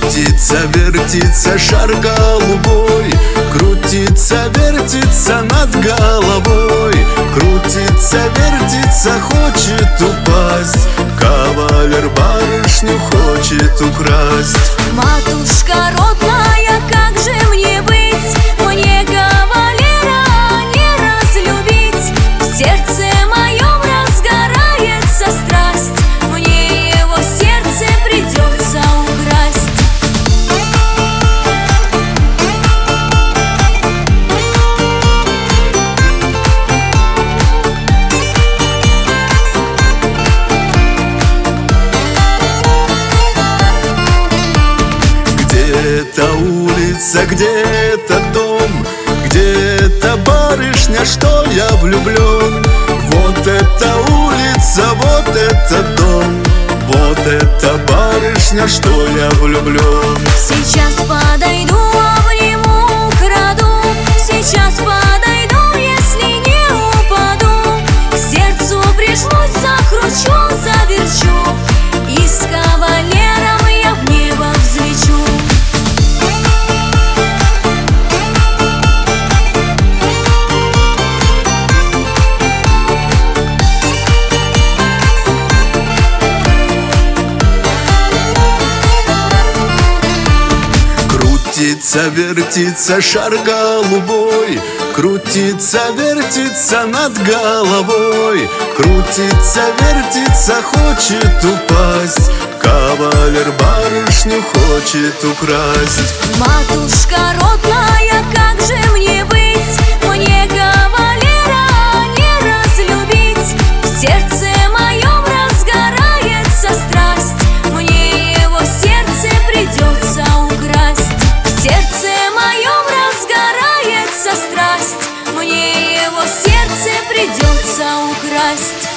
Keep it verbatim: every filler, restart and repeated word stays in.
Крутится, вертится шар голубой, крутится, вертится над головой. Крутится, вертится, хочет упасть. Кавалер барышню хочет украсть. Матушка родная, как же мне быть? Мне кавалера не разлюбить. В сердце моем разгорается страсть. Мне его сердце придется украсть. Где-то улица, где-то дом, где-то барышня, что я влюблен. Вот эта улица, вот этот дом, вот эта барышня, что я влюблен. Сейчас подойду, обниму, украду. Сейчас подойду, если не упаду. К сердцу прижмусь, закручу, заверчу. И с кавалером я в небо взлечу. Крутится, вертится шар голубой, крутится, вертится над головой. Крутится, вертится, хочет упасть. Кавалер барышню хочет украсть. Матушка родная, как же мне быть? Мне кавалера не разлюбить. В сердце моем разгорается страсть. Мне его сердце придется украсть. В сердце моем разгорается страсть. Мне его сердце придется украсть.